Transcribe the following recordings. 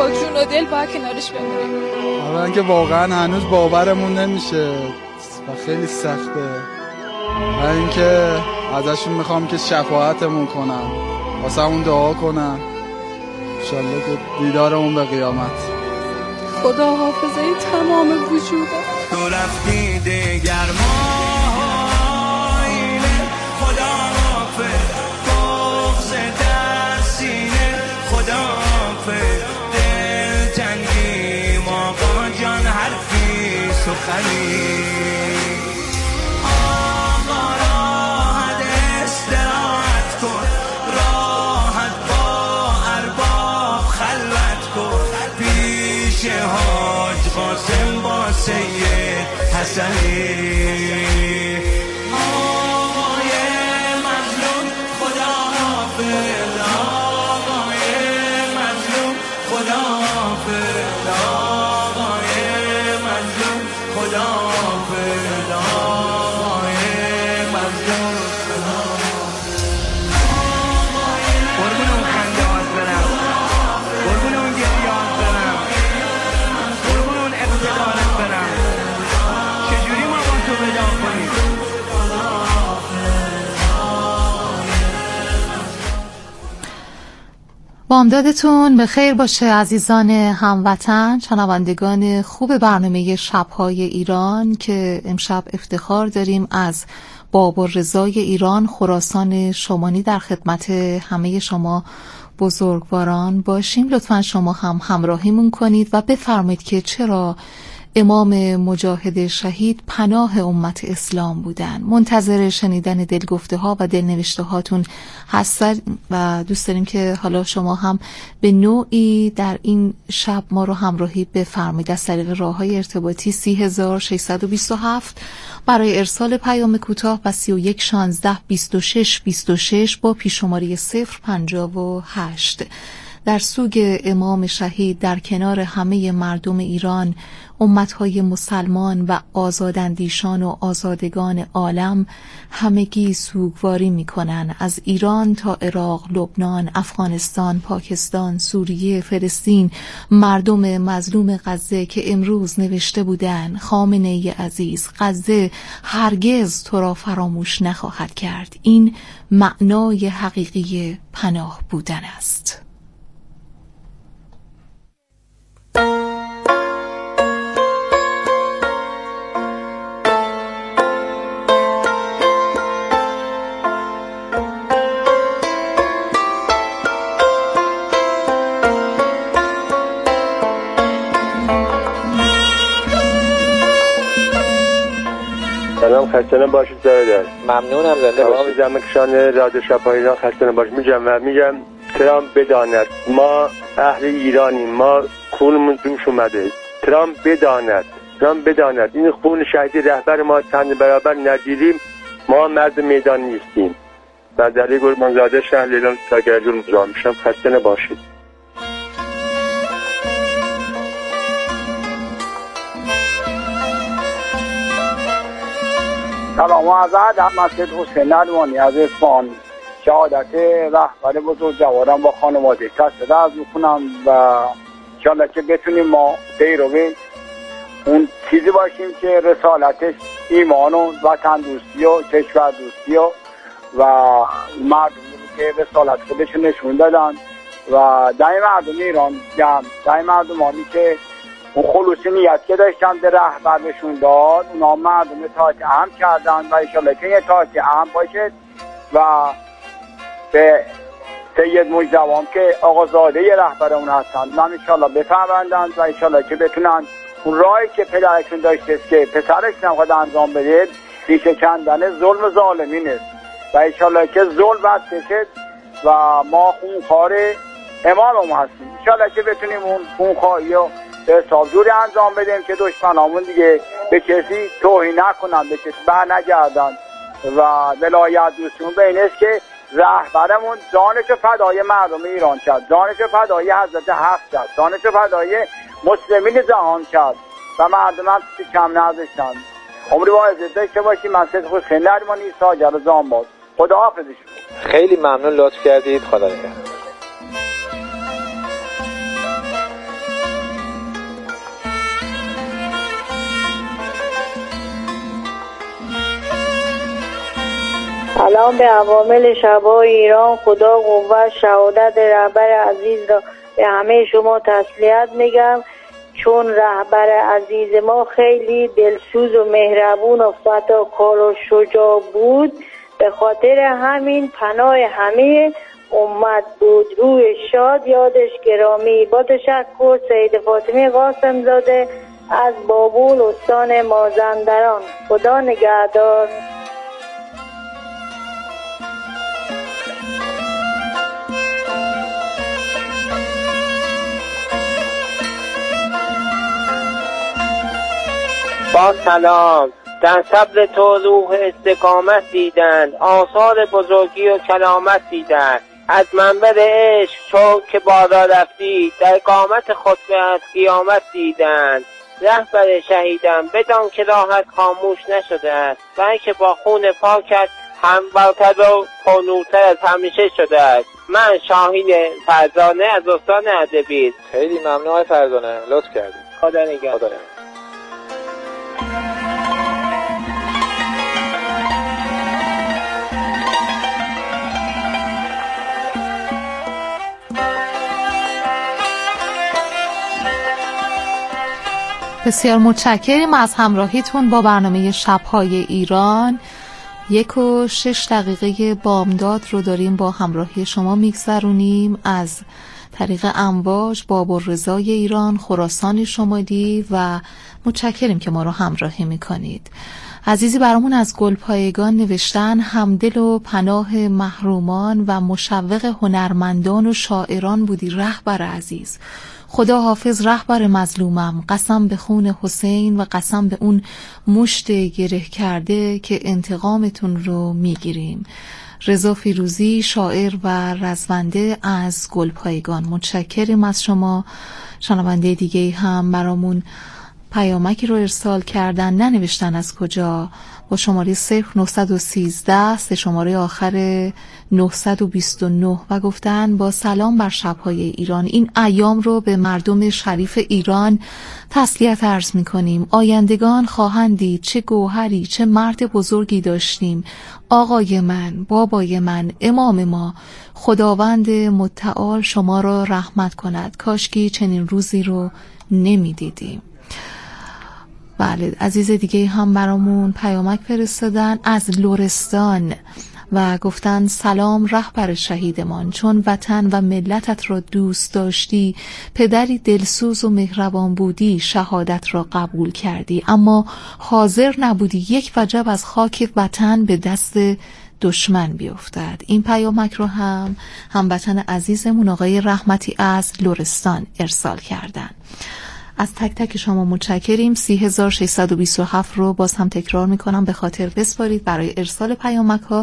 با جون و دل باید کنارش بمونیم. حالا اینکه واقعا هنوز باورمون نمیشه و خیلی سخته. و اینکه ازشون میخوام که شفاعتمون کنم، واسه همون دعا کنم انشالله که دیدارمون به قیامت. خدا حافظه تمام وجودم. تو رفتی دیگر مایله، خدا حافظ بغض در سینه، خدا حافظ دل تنگی آقا جان حرفی سخنی. آقا راحت استراحت کن، راحت با ارباب خلوت کن، پیش حاج قاسم با سید حسنی. آقای مظلوم خدا حافظ، آقای مظلوم خدا حافظ، آقای مظلوم خدا حافظ، آقای مظلوم خدا حافظ. قربون اون خنده هات برم، قربون اون گریه هات برم، قربون اون اقتدارت برم. چجوری ما با تو ودا کنیم؟ بامدادتون به خیر باشه عزیزان هموطن، شنوندگان خوب برنامه شب‌های ایران که امشب افتخار داریم از بابالرضای ایران خراسان شمانی در خدمت همه شما بزرگواران باشیم. لطفاً شما هم همراهیمون کنید و بفرمایید که چرا امام مجاهد شهید پناه امت اسلام بودن. منتظر شنیدن دلگفته ها و دلنوشته هاتون هستن و دوست داریم که حالا شما هم به نوعی در این شب ما رو همراهی بفرمایید از طریق راه‌های ارتباطی 30627 برای ارسال پیام کوتاه و 31162626 با پیش‌شماره 058. در سوگ امام شهید در کنار همه مردم ایران، امتهای مسلمان و آزاداندیشان و آزادگان عالم همگی سوگواری می‌کنند. از ایران تا عراق، لبنان، افغانستان، پاکستان، سوریه، فلسطین، مردم مظلوم غزه که امروز نوشته بودند خامنه‌ای عزیز، غزه هرگز تو را فراموش نخواهد کرد. این معنای حقیقی پناه بودن است. سلام، خسته نباشید. زاده ممنونم، زنده باشید. تمام جمعکشان رادیو شب‌های ایران خسته نباشید. میگم ترامپ بداند ما اهل ایرانیم، ما خونمون جوش اومده. ترامپ بداند این خون شهید رهبر ما چند برابر ندیدیم، ما مرد میدان نیستیم. بعد علی قربانزاده شهر لیلان ساگرجون مزاحم میشم. خسته نباشید. سلام و عرض ادب. من سید حسین نروانی از اصفهان شهادت رهبر بزرگ جوارم با خانواده تسلیم عرض میکنم و انشالله که بتونیم ما پیرو اون چیزی باشیم که رسالتش ایمان و وطن دوستی و کشور دوستی و مردمی که رسالت خودشون نشون دادن و دای مردم ایران دای مردمانی که اون خلوصی نیت که داشتن به رهبر نشون داد، اونا مردم اطاعت اهم کردن و انشالله که اطاعت اهم باشه و به سید مجدوام که آقازاده رهبرمون هستن من انشالله بفهمندن و انشالله که بتونن اون راهی که پدرشون داشته که پسرش نخواد انجام بده ریشه کندن ظلم ظالمین است و انشالله که ظلم بد بشه و ما خونخوار اماممون هستیم. انشالله که بتونیم اون خونخواری رو به حساب جوری انجام بدیم که دشمنامون دیگه به کسی توهین نکنن، به کسی بر نگردن و ولایت دوستیمون به این است که رهبرمون جانش فدای مردم ایران کرد، جانش فدای حضرت حق کرد، جانش فدای مسلمین جهان کرد و مردم هم کم نداشتن. عمری با عزت داشته باشی. من سید حسین نریمانی ساگر زانباز. خدا حافظ شما. خیلی ممنون، لطف کردید. خدا نگهدار. سلام به عوامل شب‌های ایران. خدا قوت شهادت رهبر عزیز را به همه شما تسلیت میگم، چون رهبر عزیز ما خیلی دلسوز و مهربون و فداکار و شجاع بود. به خاطر همین پناه همه امت بود. روح شاد، یادش گرامی. با تشکر، سید فاطمه قاسم زاده از بابول استان مازندران. خدا نگهدار. با سلام. در صبر تو روح استقامت دیدند، آثار بزرگی و کلامت دیدند. از منبر عشق چون که بالا رفتی، در قامت خطبه از قیامت دیدند. رهبر شهیدم بدان که راحت خاموش نشده است، بلکه با خون پاکت هم برتر و پرنورتر از همیشه شده است. من شاهین فرزانه از استان اردبیل. خیلی ممنون آقای فرزانه، لطف کردید. خدا نگهدار. بسیار متشکریم از همراهیتون با برنامه شب‌های ایران. 1:06 بامداد رو داریم با همراهی شما میگذرونیم از طریق امواج بابالرضای ایران، خراسان شمالی، و متشکریم که ما رو همراهی میکنید. عزیزی برامون از گلپایگان نوشتن: همدل و پناه محرومان و مشوق هنرمندان و شاعران بودی رهبر عزیز. خدا حافظ رهبر مظلومم، قسم به خون حسین و قسم به اون مشت گره کرده که انتقامتون رو میگیریم. رضا فیروزی، شاعر و رزونده از گلپایگان. متشکریم از شما. شنونده دیگه هم برامون پیامکی رو ارسال کردن، ننوشتن از کجا، با شماره 0913 شماره آخر 929 و گفتن: با سلام بر شب‌های ایران، این ایام رو به مردم شریف ایران تسلیت عرض می‌کنیم. آیندگان خواهند دید چه گوهری، چه مرد بزرگی داشتیم. آقای من، بابای من، امام ما، خداوند متعال شما را رحمت کند. کاشکی چنین روزی رو نمی‌دیدیم. بله، عزیز دیگه هم برامون پیامک فرستادن از لرستان و گفتن: سلام رهبر شهیدمان، چون وطن و ملتت را دوست داشتی، پدری دلسوز و مهربان بودی، شهادت را قبول کردی، اما حاضر نبودی یک وجب از خاک وطن به دست دشمن بیفتد. این پیامک رو هم هموطن عزیزمون آقای رحمتی از لرستان ارسال کردن. از تک تک شما متشکریم. 30627 رو باز هم تکرار میکنم به خاطر بسپارید برای ارسال پیامک ها.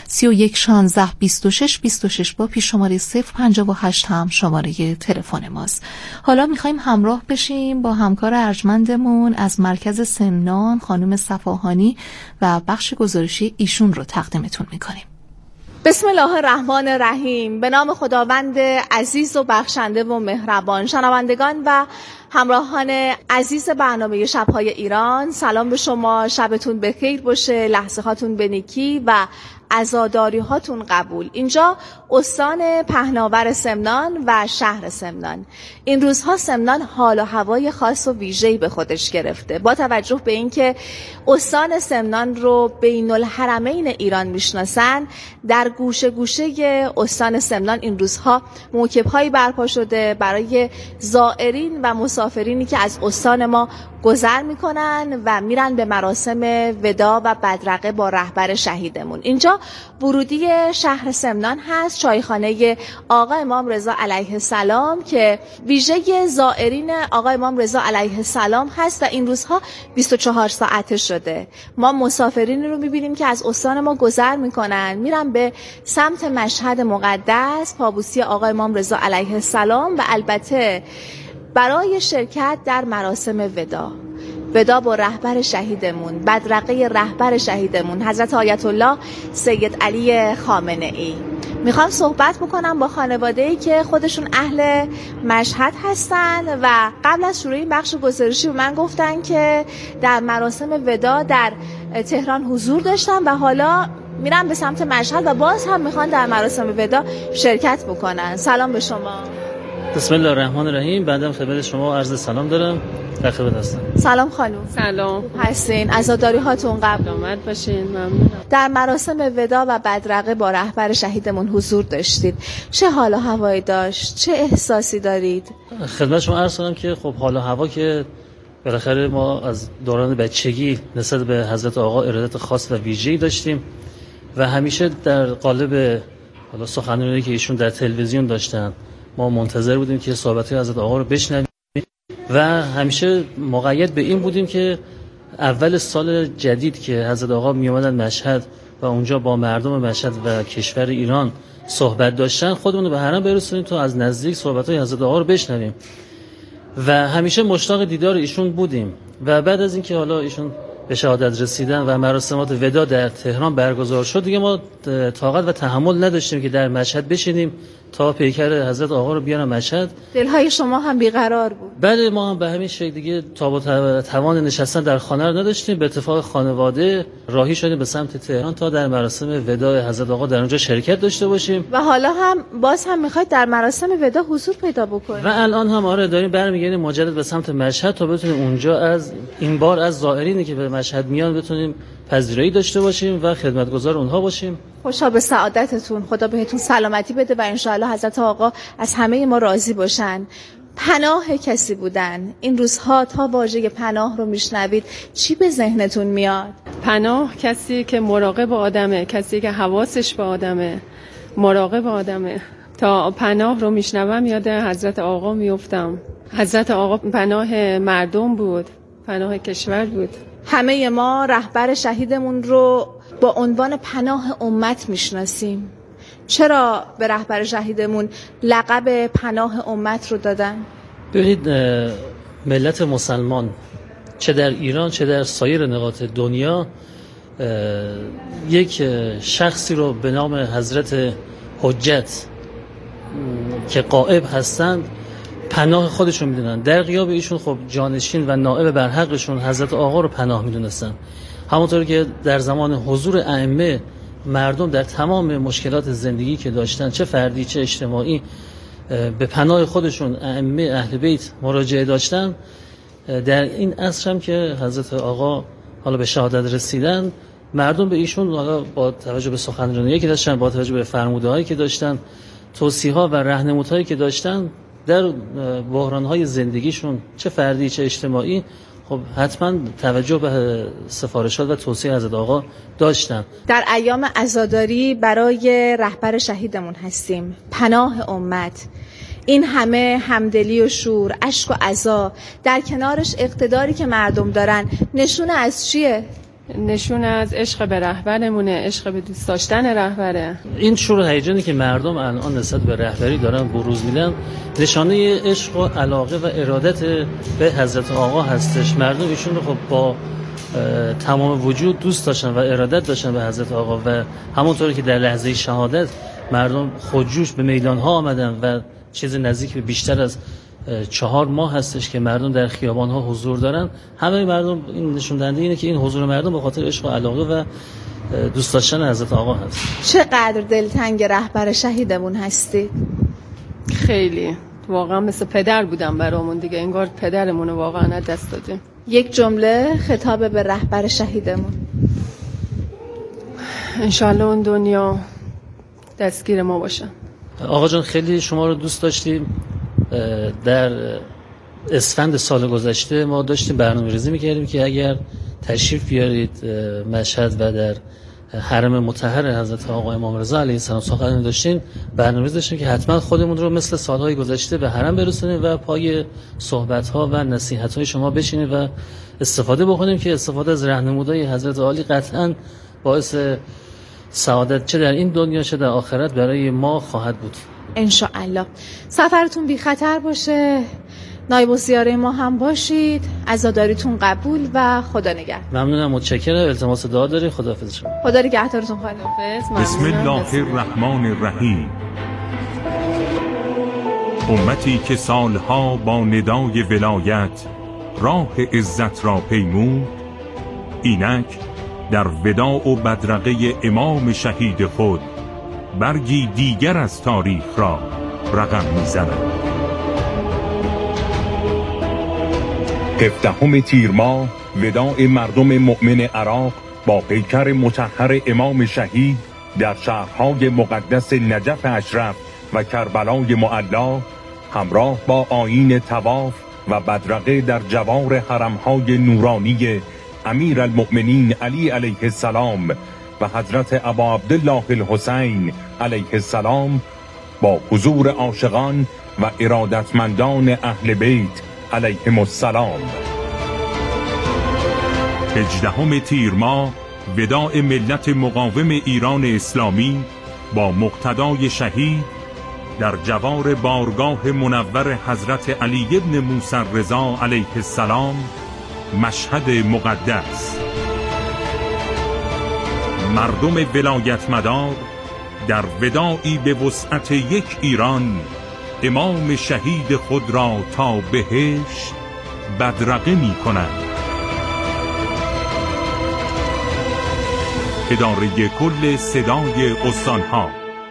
31162626 با پیش شماره 058 هم شماره تلفن ماست. حالا میخوایم همراه بشیم با همکار ارجمندمون از مرکز سمنان خانم صفاهانی و بخش گزارشی ایشون رو تقدیمتون میکنیم. بسم الله الرحمن الرحیم. به نام خداوند عزیز و بخشنده و مهربان. شنوندگان و همراهان عزیز برنامه شب‌های ایران، سلام به شما. شبتون بخیر باشه، لحظه هاتون به نیکی و عزاداری هاتون قبول. اینجا استان پهناور سمنان و شهر سمنان. این روزها سمنان حال و هوای خاص و ویژه‌ای به خودش گرفته. با توجه به اینکه استان سمنان رو بین الحرمین ایران میشناسن، در گوشه گوشه استان سمنان این روزها موکب‌هایی برپا شده برای زائرین و مسافرینی که از استان ما گذر میکنن و میرن به مراسم ودا و بدرقه با رهبر شهیدمون. اینجا ورودی شهر سمنان هست، چایخانه آقا امام رضا علیه السلام که ویژه زائرین آقا امام رضا علیه السلام هست و این روزها 24 ساعته شده. ما مسافرین رو میبینیم که از استان ما گذر میکنن، میرن به سمت مشهد مقدس، پابوسی آقا امام رضا علیه السلام و البته برای شرکت در مراسم ودا با رهبر شهیدمون، بدرقه رهبر شهیدمون حضرت آیت الله سید علی خامنه ای. میخوام صحبت بکنم با خانواده‌ای که خودشون اهل مشهد هستن و قبل از شروع این بخش گزارشی به من گفتن که در مراسم ودا در تهران حضور داشتن و حالا میرن به سمت مشهد و باز هم میخوان در مراسم وداع شرکت بکنن. سلام به شما. بسم الله الرحمن الرحیم. بنده خدمت شما عرض سلام دارم. در خدمت هستم. سلام خانم. سلام هستین؟ عزاداری هاتون قبول آمد باشین. ممنونم. در مراسم وداع و بدرقه با رهبر شهیدمون حضور داشتید. چه حال و هوایی داشت؟ چه احساسی دارید؟ خدمت شما عرض کنم که خب حال و هوا که بالاخره ما از دوران بچگی نسبت به حضرت آقا ارادت خاص و ویژه‌ای داشتیم و همیشه در قالب حالا سخنرانی که ایشون در تلویزیون داشتن ما منتظر بودیم که صحبت‌های حضرت آقا رو بشنویم و همیشه مقید به این بودیم که اول سال جدید که حضرت آقا می اومدن مشهد و اونجا با مردم مشهد و کشور ایران صحبت داشتن خودمون رو به حرم برسونیم تا از نزدیک صحبت‌های حضرت آقا رو بشنویم و همیشه مشتاق دیدار ایشون بودیم و بعد از اینکه حالا ایشون به شهادت رسیدن و مراسمات وداع در تهران برگزار شد دیگه ما طاقت و تحمل نداشتیم که در مشهد بشینیم تا پیکر حضرت آقا رو بیارن مشهد. دلهای شما هم بیقرار بود. بله ما هم به همین شکل دیگه تاب و توان نشستن در خانه رو نداشتیم. به اتفاق خانواده راهی شدیم به سمت تهران تا در مراسم وداع حضرت آقا در اونجا شرکت داشته باشیم و حالا هم باز هم میخواید در مراسم وداع حضور پیدا بکنید. و الان هم آره داریم برمیگردیم مجدد به سمت مشهد تا بتونیم اونجا از این بار از زائرینی که به مشهد میان بتونیم پذیرایی داشته باشیم و خدمتگزار اونها باشیم. خوشا به سعادتتون. خدا بهتون سلامتی بده و انشاءالله حضرت آقا از همه ما راضی باشن. پناه کسی بودن. این روزها تا واژه پناه رو میشنوید چی به ذهنتون میاد؟ پناه کسی که مراقب آدمه، کسی که حواسش به آدمه، مراقب آدمه. تا پناه رو میشنوم یاد حضرت آقا میافتم. حضرت آقا پناه مردم بود، پناه کشور بود. همه ما رهبر شهیدمون رو با عنوان پناه امت میشناسیم. چرا به رهبر شهیدمون لقب پناه امت رو دادن؟ ببینید ملت مسلمان چه در ایران چه در سایر نقاط دنیا یک شخصی رو به نام حضرت حجت که غائب هستند پناه خودشون میدونن. در غیاب ایشون خب جانشین و نائب بر حقشون حضرت آقا رو پناه میدونستن. همونطور که در زمان حضور ائمه مردم در تمام مشکلات زندگی که داشتن چه فردی چه اجتماعی به پناه خودشون ائمه اهل بیت مراجعه داشتن، در این عصر هم که حضرت آقا حالا به شهادت رسیدن مردم به ایشون حالا با توجه به سخنرانی‌هایی که داشتن، با توجه به فرموده‌هایی که داشتن، توصیه‌ها و راهنمودهایی که داشتن در بحران‌های زندگیشون چه فردی چه اجتماعی خب حتما توجه به سفارشات و توصیه حضرت آقا داشتن. در ایام عزاداری برای رهبر شهیدمون هستیم، پناه امت. این همه همدلی و شور، اشک و عزا، در کنارش اقتداری که مردم دارن، نشونه از چیه؟ نشون از عشق به رهبرمونه، عشق به دوست داشتن رهبره. این شور و هیجانی که مردم الان نسبت به رهبری دارن بروز میدن نشانه عشق و علاقه و ارادت به حضرت آقا هستش. مردم ایشون رو خب با تمام وجود دوست داشتن و ارادت داشتن به حضرت آقا و همونطوری که در لحظه شهادت مردم خودجوش به میدان ها آمدن و چیز نزدیک به بیشتر از 4 ماه هستش که مردم در خیابان ها حضور دارن. همه مردم این نشون دهنده اینه که این حضور مردم به خاطر عشق و علاقه و دوست داشتن حضرت آقا هست. چقدر دلتنگ رهبر شهیدمون هستی؟ خیلی، واقعا مثل پدر بودم برامون دیگه، انگار پدرمون رو واقعا دست دادیم. یک جمله خطاب به رهبر شهیدمون. انشالله اون دنیا دستگیر ما باشه. آقا جان خیلی شما رو دوست داشتیم. در اسفند سال گذشته ما داشتیم برنامه‌ریزی می‌کردیم که اگر تشریف بیارید مشهد و در حرم مطهر حضرت آقا امام رضا علیه السلام سخنرانی داشتیم، برنامه‌ریزی داشتیم که حتما خودمون رو مثل سالهای گذشته به حرم برسونیم و پای صحبت‌ها و نصیحت‌های شما بشینیم و استفاده بکنیم که استفاده از راهنمودهای حضرت عالی قطعاً باعث سعادت چه در این دنیا چه در آخرت برای ما خواهد بود. انشاءالله. سفرتون بی خطر باشه، نایب الزیاره ما هم باشید، عزاداریتون قبول و خدا نگهدار. ممنونم، متشکرم. التماس دعا دارید. خداحافظ شما. خدا نگهدارتون خانم. بسم الله الرحمن الرحیم. امتی که سالها با ندای ولایت راه عزت را پیمود، اینک در وداع و بدرقه امام شهید خود برگی دیگر از تاریخ را رقم می‌زند. 17 تیر ماه وداع مردم مؤمن عراق با پیکر مطهر امام شهید در شهرهای مقدس نجف اشرف و کربلای معلا همراه با آیین طواف و بدرقه در جوار حرمهای نورانی امیر المؤمنین علی علیه السلام و حضرت ابا عبدالله الحسین علیه السلام با حضور عاشقان و ارادتمندان اهل بیت علیهم السلام. 18 تیر ماه وداع ملت مقاوم ایران اسلامی با مقتدای شهید در جوار بارگاه منور حضرت علی ابن موسی رضا علیه السلام، مشهد مقدس. مردم ولایت مدار در وداعی به وسعت یک ایران امام شهید خود را تا بهشت بدرقه می کنند. اداره کل صدای استانها.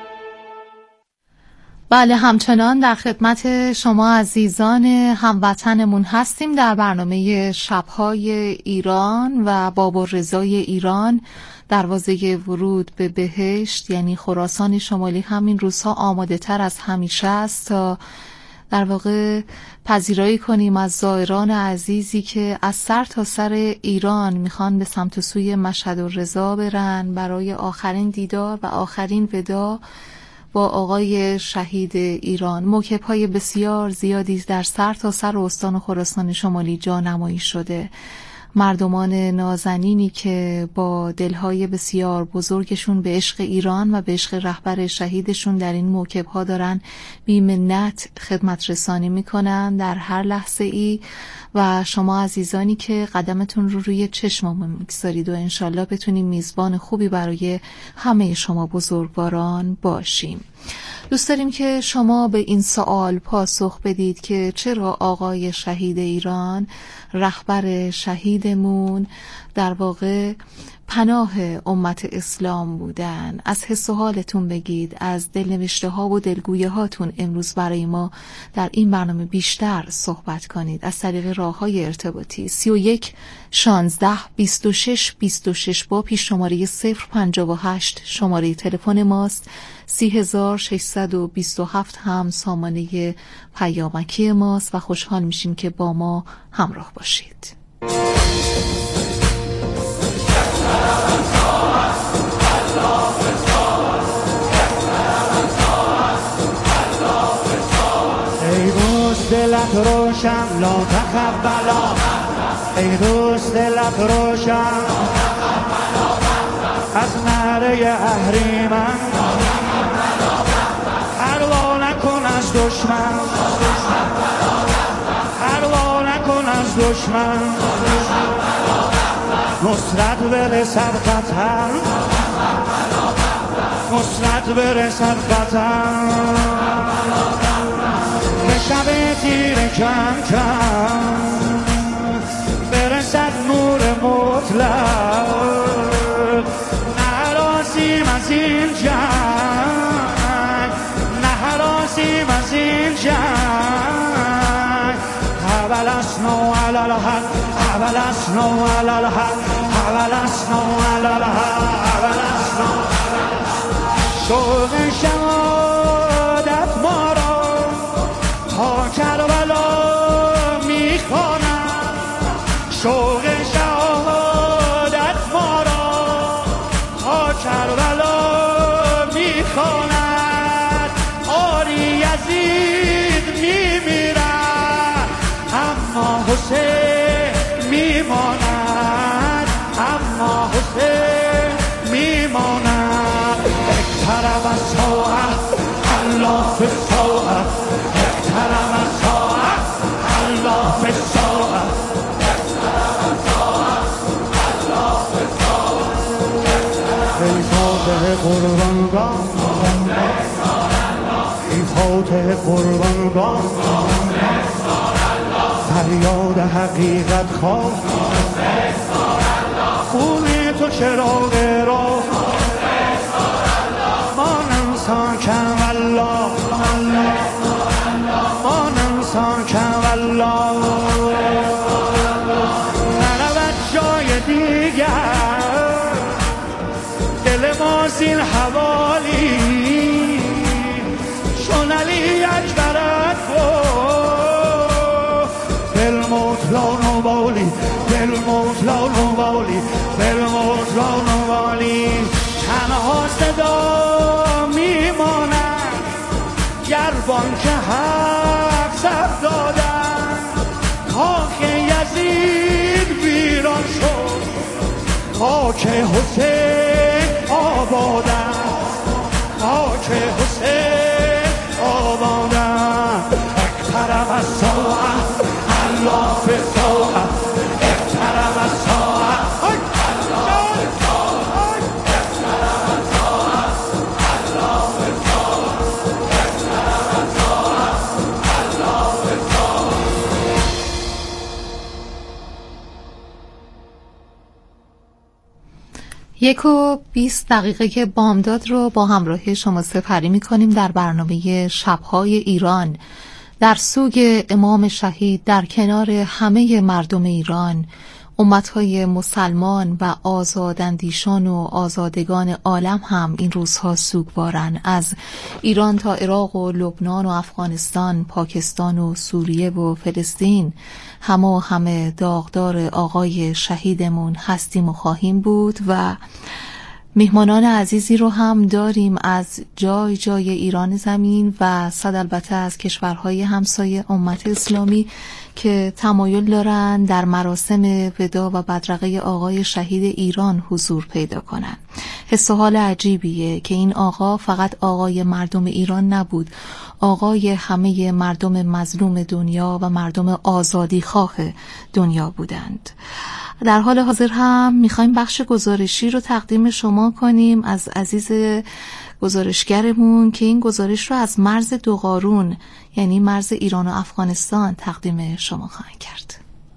بله، همچنان در خدمت شما عزیزان هموطنمون هستیم در برنامه شب‌های ایران و بابالرضای ایران. دروازه ورود به بهشت یعنی خراسان شمالی همین روزها آماده تر از همیشه است تا در واقع پذیرایی کنیم از زائران عزیزی که از سر تا سر ایران میخوان به سمت سوی مشهد الرضا برن برای آخرین دیدار و آخرین وداع با آقای شهید ایران. موکب‌های بسیار زیادی در سر تا سر استان خراسان شمالی جانمایی شده. مردمان نازنینی که با دلهای بسیار بزرگشون به عشق ایران و به عشق رهبر شهیدشون در این موکب‌ها دارن بی منت خدمت رسانی میکنن در هر لحظه ای و شما عزیزانی که قدمتون رو روی چشممون میگذارید و انشالله بتونیم میزبان خوبی برای همه شما بزرگواران باشیم. دوست داریم که شما به این سوال پاسخ بدید که چرا آقای شهید ایران، رهبر شهیدمون، در واقع پناه امت اسلام بودن. از حس و حالتون بگید، از دلنوشته ها و دلگویه هاتون امروز برای ما در این برنامه بیشتر صحبت کنید از طریق راه‌های ارتباطی 31 16 26 26 با پیش شماره 058 شماره تلفن ماست. 3627 هم سامانه پیامکی ماست و خوشحال میشیم که با ما همراه باشید. ای روز دلت روشن لا تخبلا، ای روز دلت روشن از نعره اهریمن، پروا نکن از دشمن، پروا نکن از دشمن، نصرت برسد قطر، نصرت برسد قطر، به شب تیره کم کم برسد نور مطلق، نهراسیم از این جنگ، نهراسیم از این جنگ، اول اسنو علی الحق، اول اسنو علی الحق، اول اسنو علی الحق، اول اسنو شوق شهادت ما را تا کربلا میخوانم، شوق شهادت ما را تا کربلا میخواند، آری یزید میمیرد اما حسین میماند، اما حسین میماند، اقترب الساعة الله فی الساعة، اقترب الساعة الله فی الساعة، ای فاتح قربانگاه، ای فاتح قربانگاه، فریاد حقیقت خواه، خون تو تو چراغ راه ما ننسان کم الله ما ننسان کم الله نرود جای دیگر دل ما زین حوالی چون علی اکبرت بالموت لا نبالی بالموت لا نبالی بالموت لا نبالی تنها صدا میماند گربان که حق سر دادن خاک یزید ویران شد خاک حسین آبادن خاک حسین آبادن اقترب الساعه الله فی الساعه اقترب الساعه یک و 20 دقیقه که بامداد رو با همراه شما سپری می‌کنیم در برنامه شب‌های ایران. در سوگ امام شهید در کنار همه مردم ایران، امت‌های مسلمان و آزاداندیشان و آزادگان عالم هم این روزها سوگوارن. از ایران تا عراق و لبنان و افغانستان، پاکستان و سوریه و فلسطین همه داغدار آقای شهیدمون هستیم و خواهیم بود و مهمانان عزیزی رو هم داریم از جای جای ایران زمین و صد البته از کشورهای همسایه امت اسلامی که تمایل دارن در مراسم وداع و بدرقه آقای شهید ایران حضور پیدا کنن. حس و حال عجیبیه که این آقا فقط آقای مردم ایران نبود، آقای همه مردم مظلوم دنیا و مردم آزادی خواه دنیا بودند. در حال حاضر هم میخوایم بخش گزارشی رو تقدیم شما کنیم از عزیز گزارشگرمون که این گزارش رو از مرز دوقارون یعنی مرز ایران و افغانستان تقدیم شما خواهند کرد.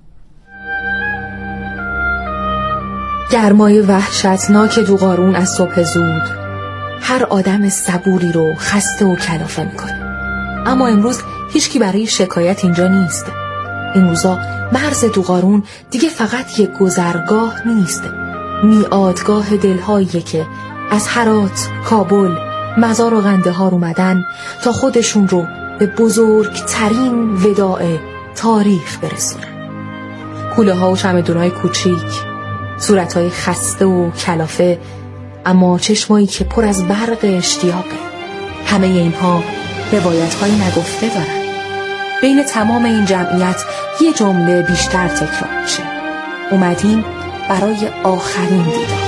گرمای وحشتناک دوقارون از صبح زود هر آدم صبوری رو خسته و کلافه میکنه. اما امروز هیچکی برای شکایت اینجا نیست. این روزا مرز دوقارون دیگه فقط یک گذرگاه نیست، میعادگاه دلهاییه که از هرات، کابل، مزار و قندهار اومدن تا خودشون رو به بزرگترین وداع تاریخ برسونن. کوله ها و چمدونای کوچیک، صورتهای خسته و کلافه، اما چشمایی که پر از برق اشتیاقه. همه اینها روایت‌های نگفته دارن. بین تمام این جمعیت یه جمله بیشتر تکرار میشه: اومدیم برای آخرین دیدار.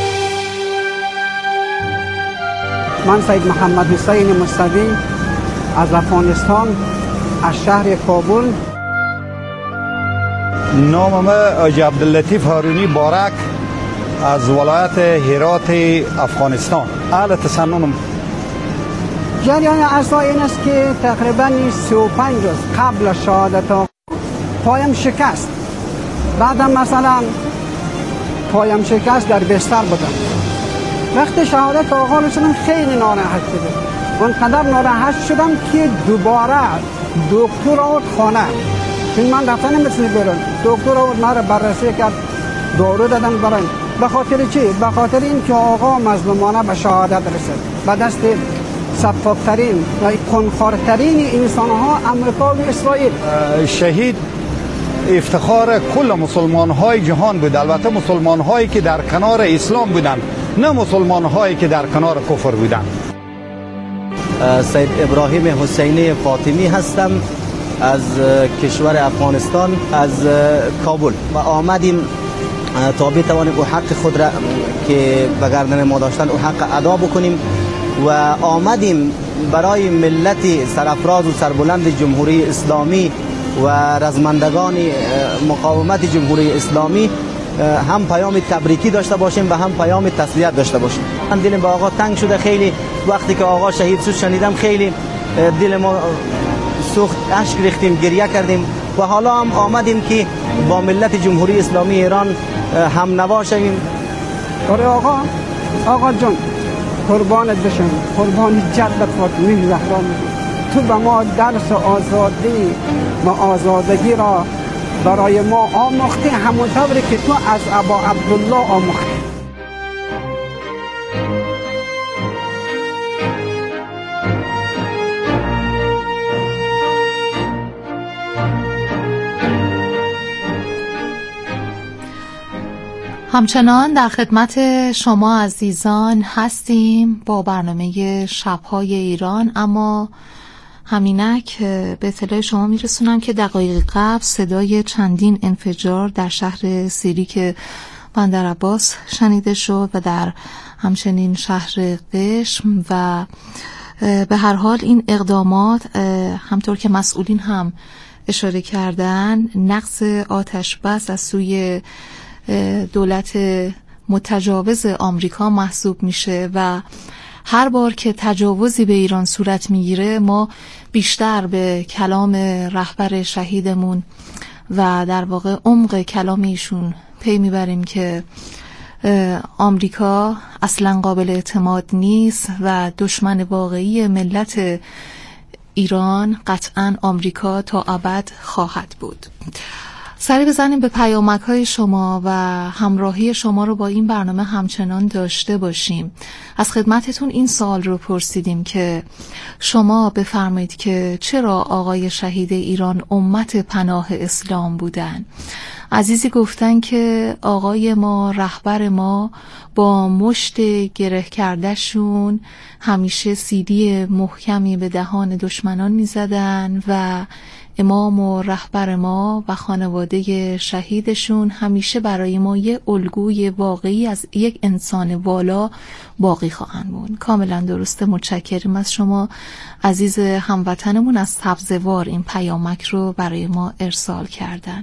من سید محمد حسین مصطفی از افغانستان، از شهر کابل. نامم حاجی عبداللطیف هارونی بارک از ولایت هرات افغانستان. اهل تسننم. جریان اصلا این است که تقریبا 35 روز قبل از شهادت پایم شکست. بعدم مثلا پایم شکست در بستر بودم. وقتی شهادت آقا رسیدم خیلی ناراحت شدم. اونقدر ناراحت شدم که دوباره دکتر آورد خانه، چون من رفتن نمیتونی برم. دکتر آورد مرا بررسی کرد، دارو دادم برای. به خاطر چی؟ به خاطر این که آقا مظلومانه به شهادت رسید به دست سفاکترین و خونخوارترین انسان‌ها امریکا و اسرائیل. شهید افتخار کل مسلمان‌های جهان بود، البته مسلمان‌هایی که در کنار اسلام بودند، نه مسلمان‌هایی که در کنار کفر بودند. سید ابراهیم حسینی فاطمی هستم از کشور افغانستان، از کابل و آمدیم تا بتوانیم او حق خود را که به گردن ما داشتن او حق ادا بکنیم و آمدیم برای ملت سرافراز و سربلند جمهوری اسلامی و رزمندگان مقاومت جمهوری اسلامی هم پیام تبریکی داشته باشیم و هم پیام تسلیت داشته باشیم. من دلم به آقا تنگ شده خیلی. وقتی که آقا شهید شد شنیدم خیلی دل ما سوخت، اشک ریختیم، گریه کردیم و حالا هم آمدیم که با ملت جمهوری اسلامی ایران هم نوا شویم آره آقا جان قربانت بشم، قربان جدت فاطمه زهرا میشم. تو به ما درس آزادی و آزادگی را برای ما آموختی، همونطوری که تو از ابا عبدالله آموختی. همچنان در خدمت شما عزیزان هستیم با برنامه شب‌های ایران، اما همینک به اطلاع شما میرسونم که دقایق قبل صدای چندین انفجار در شهر سیریک بندرعباس شنیده شد و در همچنین شهر قشم و به هر حال این اقدامات همطور که مسئولین هم اشاره کردن نقض آتش بس از سوی دولت متجاوز آمریکا محسوب میشه و هر بار که تجاوزی به ایران صورت میگیره ما بیشتر به کلام رهبر شهیدمون و در واقع عمق کلام ایشون پی میبریم که آمریکا اصلا قابل اعتماد نیست و دشمن واقعی ملت ایران قطعا آمریکا تا ابد خواهد بود. سری بزنیم به پیامک‌های شما و همراهی شما رو با این برنامه همچنان داشته باشیم. از خدمتتون این سوال رو پرسیدیم که شما بفرمایید که چرا آقای شهید ایران امت پناه اسلام بودن؟ عزیزی گفتن که آقای ما، رهبر ما با مشت گره کردهشون همیشه سیلی محکمی به دهان دشمنان میزدن و امام و رهبر ما و خانواده شهیدشون همیشه برای ما یه الگوی واقعی از یک انسان والا باقی خواهند بود. کاملا درسته. متشکرم از شما عزیز هموطنمون از سبزوار این پیامک رو برای ما ارسال کردن.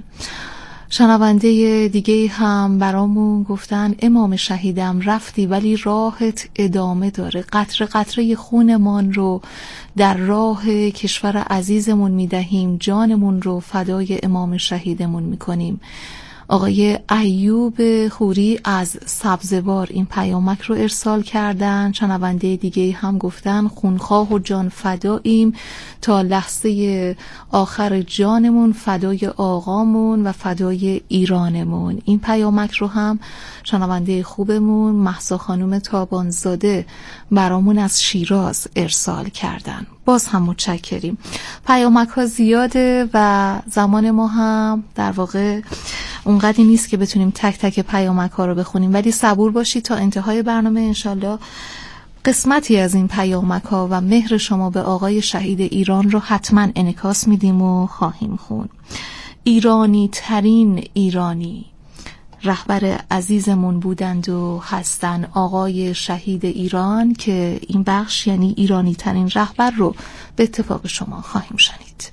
شنونده دیگه هم برامون گفتن امام شهیدم رفتی ولی راهت ادامه داره، قطره قطره خونمان رو در راه کشور عزیزمون میدهیم، جانمون رو فدای امام شهیدمون میکنیم. آقای ایوب خوری از سبزوار این پیامک رو ارسال کردن. شنونده دیگه هم گفتن خونخواه و جان فداییم تا لحظه آخر جانمون، فدای آقامون و فدای ایرانمون. این پیامک رو هم شنونده خوبمون مهسا خانم تابانزاده برامون از شیراز ارسال کردن. باز هم متشکریم. پیامک ها زیاده و زمان ما هم در واقع اونقدری نیست که بتونیم تک تک پیامک ها رو بخونیم، ولی صبور باشید تا انتهای برنامه انشالله قسمتی از این پیامک ها و مهر شما به آقای شهید ایران رو حتما انعکاس میدیم و خواهیم خون. ایرانی ترین ایرانی رهبر عزیزمون بودند و هستن آقای شهید ایران که این بخش یعنی ایرانی ترین رهبر رو به اتفاق شما خواهیم شنید.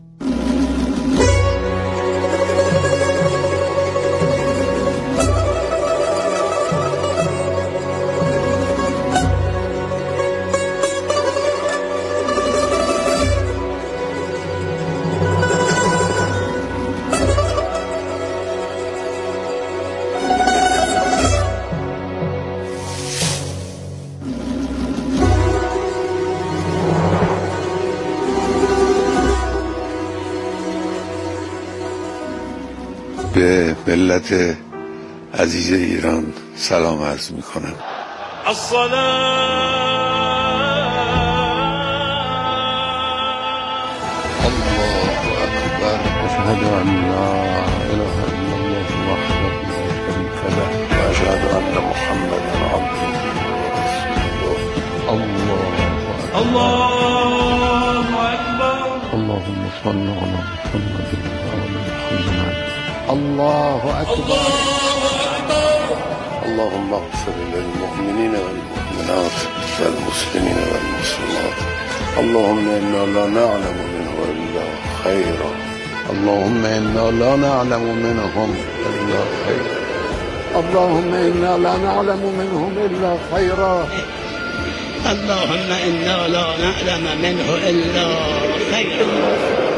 به ملت عزیز ایران سلام عرض می کنم. الله اکبر. اشهد ان لا اله الا الله وحده لا شریک له و اشهد ان محمدا عبده و رسوله. الله اکبر. اللهم صل علی محمد و آل محمد. الله أكبر. اللهم اغفر للمؤمنين والمؤمنات والمسلمين والمسلمات. اللهم إنا لا نعلم منه إلا خيرا. اللهم إنا لا نعلم منهم إلا خيرا. اللهم إنا لا نعلم منهم إلا خيرا. اللهم إنا لا نعلم منه إلا خيرا.